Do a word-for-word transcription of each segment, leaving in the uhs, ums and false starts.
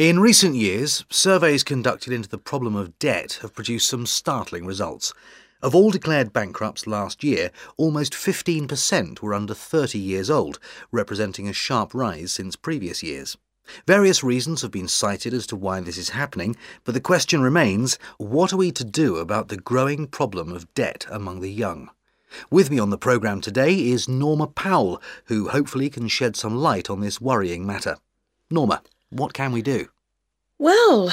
In recent years, surveys conducted into the problem of debt have produced some startling results. Of all declared bankrupts last year, almost fifteen percent were under thirty years old, representing a sharp rise since previous years. Various reasons have been cited as to why this is happening, but the question remains, what are we to do about the growing problem of debt among the young? With me on the programme today is Norma Powell, who hopefully can shed some light on this worrying matter. Norma, what can we do? Well,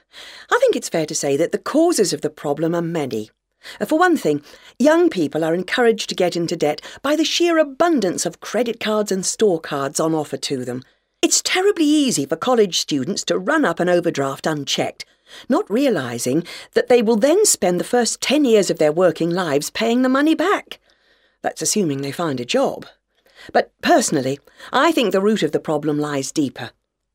I think it's fair to say that the causes of the problem are many. For one thing, young people are encouraged to get into debt by the sheer abundance of credit cards and store cards on offer to them. It's terribly easy for college students to run up an overdraft unchecked, not realising that they will then spend the first ten years of their working lives paying the money back. That's assuming they find a job. But personally, I think the root of the problem lies deeper.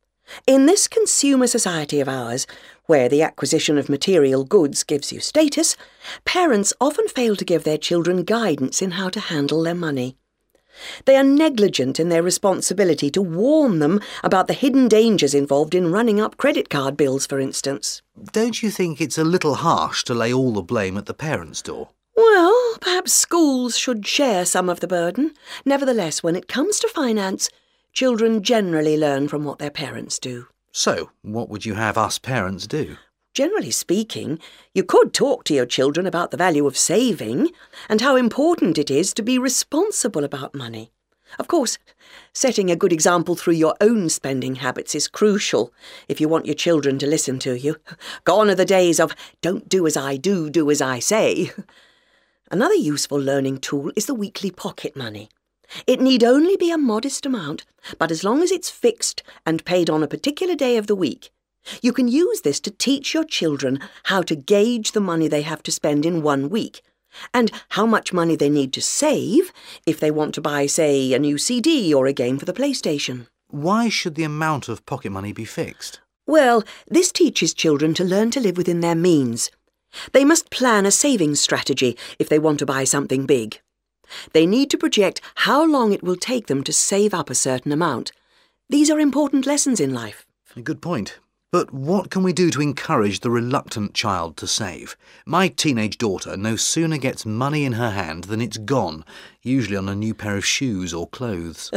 In this consumer society of ours, where the acquisition of material goods gives you status, parents often fail to give their children guidance in how to handle their money. They are negligent in their responsibility to warn them about the hidden dangers involved in running up credit card bills, for instance. Don't you think it's a little harsh to lay all the blame at the parents' door? Well, perhaps schools should share some of the burden. Nevertheless, when it comes to finance, children generally learn from what their parents do. So, what would you have us parents do? Generally speaking, you could talk to your children about the value of saving and how important it is to be responsible about money. Of course, setting a good example through your own spending habits is crucial if you want your children to listen to you. Gone are the days of, don't do as I do, do as I say. Another useful learning tool is the weekly pocket money. It need only be a modest amount, but as long as it's fixed and paid on a particular day of the week, you can use this to teach your children how to gauge the money they have to spend in one week, and how much money they need to save if they want to buy, say, a new C D or a game for the PlayStation. Why should the amount of pocket money be fixed? Well, this teaches children to learn to live within their means. They must plan a savings strategy if they want to buy something big. They need to project how long it will take them to save up a certain amount. These are important lessons in life. A good point. But what can we do to encourage the reluctant child to save? My teenage daughter no sooner gets money in her hand than it's gone, usually on a new pair of shoes or clothes.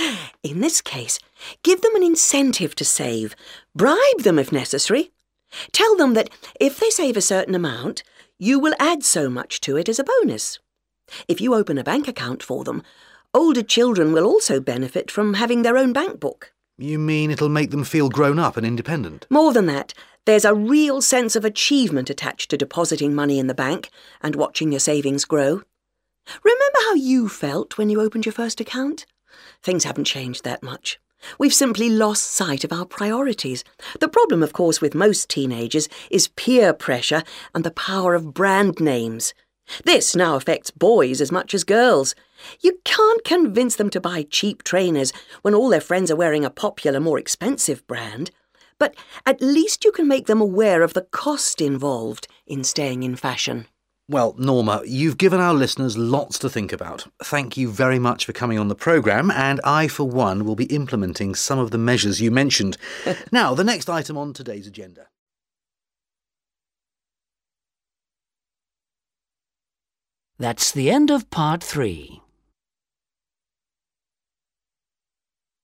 In this case, give them an incentive to save. Bribe them if necessary. Tell them that if they save a certain amount, you will add so much to it as a bonus. If you open a bank account for them, older children will also benefit from having their own bank book. You mean it'll make them feel grown up and independent? More than that, there's a real sense of achievement attached to depositing money in the bank and watching your savings grow. Remember how you felt when you opened your first account? Things haven't changed that much. We've simply lost sight of our priorities. The problem, of course, with most teenagers is peer pressure and the power of brand names. This now affects boys as much as girls. You can't convince them to buy cheap trainers when all their friends are wearing a popular, more expensive brand. But at least you can make them aware of the cost involved in staying in fashion. Well, Norma, you've given our listeners lots to think about. Thank you very much for coming on the programme, and I, for one, will be implementing some of the measures you mentioned. Now, the next item on today's agenda. That's the end of part three.